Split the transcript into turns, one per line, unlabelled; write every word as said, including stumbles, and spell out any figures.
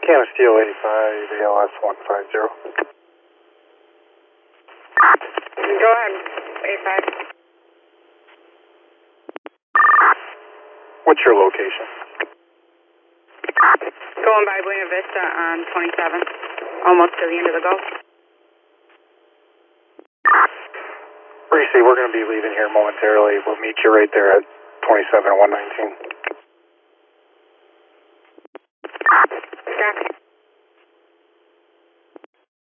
Canasteel eighty-five, A L S one five zero.
Go ahead, eighty-five.
What's your location?
Going by Buena Vista on twenty-seven, almost to the end of the Gulf.
Reese, we're going to be leaving here momentarily. We'll meet you right there at twenty-seven one nineteen.
Copy.